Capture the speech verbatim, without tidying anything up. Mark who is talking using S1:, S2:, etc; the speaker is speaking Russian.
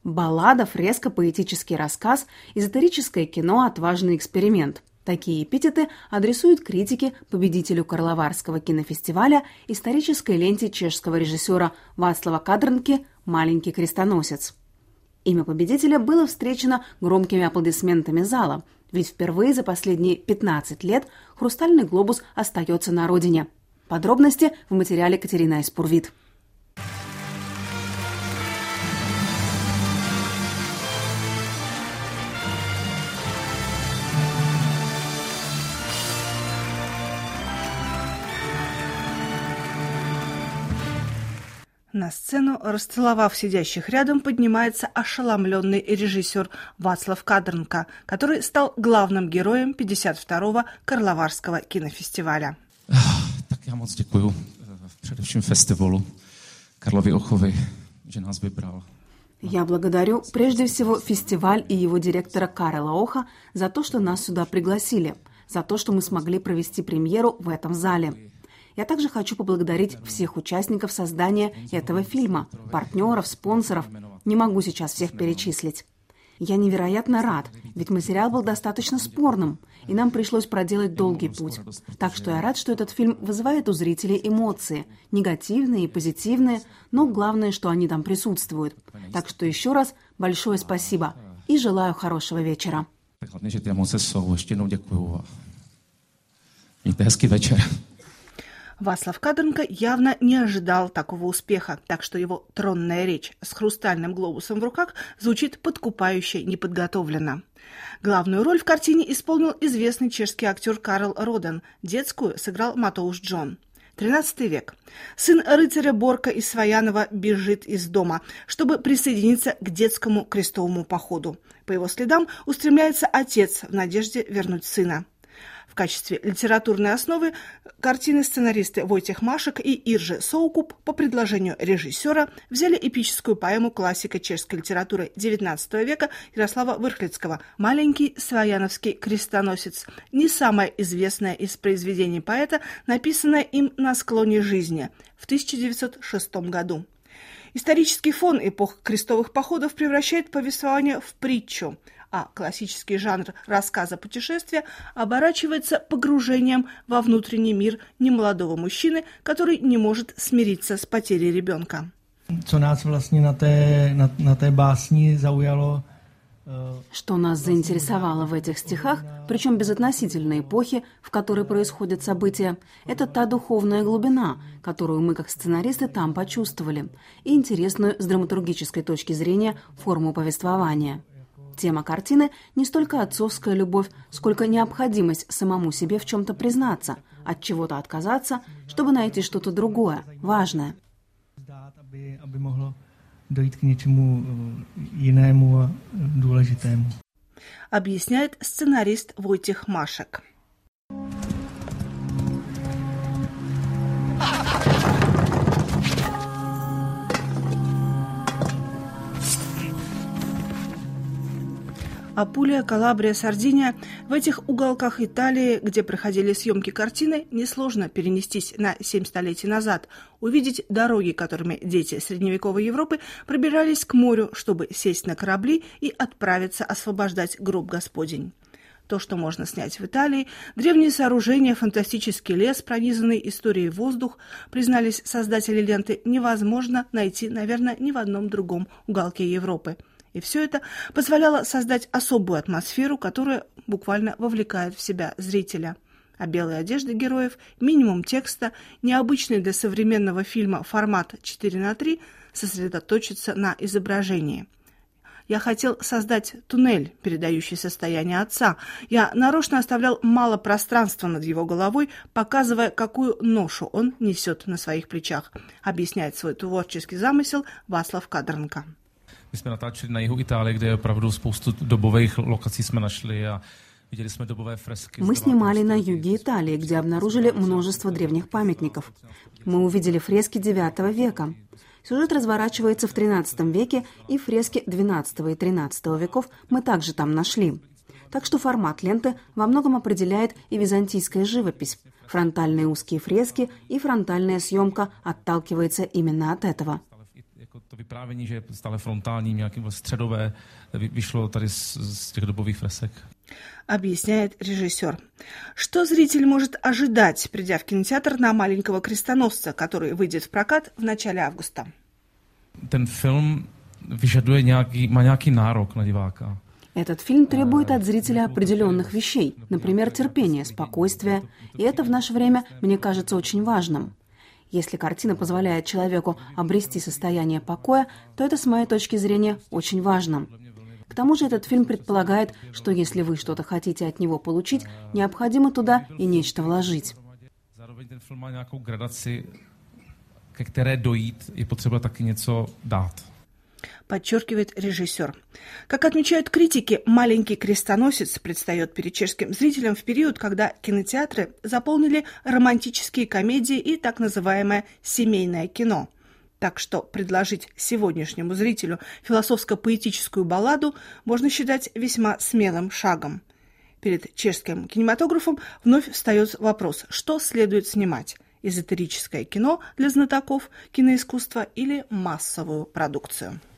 S1: Баллада, фреска, поэтический рассказ, эзотерическое кино, отважный эксперимент. Такие эпитеты адресуют критики победителю Карловарского кинофестиваля исторической ленте чешского режиссера Václava Kadrnky «Маленький крестоносец». Имя победителя было встречено громкими аплодисментами зала, ведь впервые за последние пятнадцать лет «Хрустальный глобус» остается на родине. Подробности в материале Катерины Айспурвит.
S2: На сцену, расцеловав сидящих рядом, поднимается ошеломленный режиссер Václav Kadrnka, который стал главным героем пятьдесят второго Карловарского кинофестиваля.
S3: Так я moc děkuju především festivalu Karlovy Ochovy, že nás vybral.
S1: Я благодарю прежде всего фестиваль и его директора Карла Оха за то, что нас сюда пригласили, за то, что мы смогли провести премьеру в этом зале. Я также хочу поблагодарить всех участников создания этого фильма, партнеров, спонсоров. Не могу сейчас всех перечислить. Я невероятно рад, ведь материал был достаточно спорным, и нам пришлось проделать долгий путь. Так что я рад, что этот фильм вызывает у зрителей эмоции, негативные и позитивные, но главное, что они там присутствуют. Так что еще раз большое спасибо и желаю хорошего вечера.
S3: Hlavně, že ty emoce jsou. Ještě jednou děkuju. Mějte hezký večer.
S2: Václav Kadrnka явно не ожидал такого успеха, так что его тронная речь с хрустальным глобусом в руках звучит подкупающе неподготовленно. Главную роль в картине исполнил известный чешский актер Карл Роден, детскую сыграл Матоуш Джон. тринадцатый век. Сын рыцаря Борка из Своянова бежит из дома, чтобы присоединиться к детскому крестовому походу. По его следам устремляется отец в надежде вернуть сына. В качестве литературной основы картины сценаристы Войтех Машек и Иржи Соукуп по предложению режиссера взяли эпическую поэму классика чешской литературы девятнадцатого века Ярослава Врхлицкого «Маленький свояновский крестоносец», не самое известное из произведений поэта, написанное им на склоне жизни в тысяча девятьсот шестом году. Исторический фон эпох крестовых походов превращает повествование в притчу, а классический жанр рассказа путешествия оборачивается погружением во внутренний мир немолодого мужчины, который не может смириться с потерей ребенка.
S4: Что нас vlastně na té, na, na té básni zaujalo?
S1: Что нас заинтересовало в этих стихах, причем безотносительно эпохи, в которой происходят события, это та духовная глубина, которую мы, как сценаристы, там почувствовали, и интересную с драматургической точки зрения форму повествования. Тема картины не столько отцовская любовь, сколько необходимость самому себе в чем-то признаться, от чего-то отказаться, чтобы найти что-то другое, важное.
S4: Aby mohlo dojít k něčemu jinému a důležitému.
S2: Объясняет сценарист Войтех Машек. Апулия, Калабрия, Сардиния – в этих уголках Италии, где проходили съемки картины, несложно перенестись на семь столетий назад, увидеть дороги, которыми дети средневековой Европы пробирались к морю, чтобы сесть на корабли и отправиться освобождать гроб Господень. То, что можно снять в Италии, древние сооружения, фантастический лес, пронизанный историей воздух, признались создатели ленты, невозможно найти, наверное, ни в одном другом уголке Европы. И все это позволяло создать особую атмосферу, которая буквально вовлекает в себя зрителя. А белые одежды героев, минимум текста, необычный для современного фильма формат четыре на три сосредоточится на изображении. Я хотел создать туннель, передающий состояние отца. Я нарочно оставлял мало пространства над его головой, показывая, какую ношу он несет на своих плечах, объясняет свой творческий замысел Václav Kadrnka.
S3: My jsme natáčeli na jihu Itálie, kde opravdu spoustu dobových lokací jsme našli a viděli jsme dobové fresky.
S1: Мы снимали на юге Италии, где обнаружили множество древних памятников. Мы увидели фрески девятого века. Сюжет разворачивается в тринадцатом веке, и фрески двенадцатого и тринадцатого веков мы также там нашли. Так что формат ленты во многом определяет и византийская живопись. Фронтальные узкие фрески и фронтальная съемка отталкивается именно от этого.
S3: to vyprávění, že je stále frontální, nějakým středové, vyšlo tady z, z těch dobových fresek.
S2: Объясняет режиссер. Что зритель может ожидать, придя в кинотеатр на «Маленького крестоносца», который выйдет в прокат в начале августа?
S3: Ten film vyžaduje nějaký, má nějaký nárok na diváka.
S1: Этот фильм требует от зрителя определенных вещей, например, терпения, спокойствия, и это в наше время, мне кажется, очень важным. Если картина позволяет человеку обрести состояние покоя, то это, с моей точки зрения, очень важно. К тому же этот фильм предполагает, что если вы что-то хотите от него получить, необходимо туда и нечто вложить.
S3: Zároveň ten film má nějakou gradaci, ke které dojít, je potřeba taky něco dát.
S2: Подчеркивает режиссер. Как отмечают критики, «Маленький крестоносец» предстает перед чешским зрителям в период, когда кинотеатры заполнили романтические комедии и так называемое семейное кино. Так что предложить сегодняшнему зрителю философско-поэтическую балладу можно считать весьма смелым шагом. Перед чешским кинематографом вновь встает вопрос, что следует снимать – эзотерическое кино для знатоков киноискусства или массовую продукцию.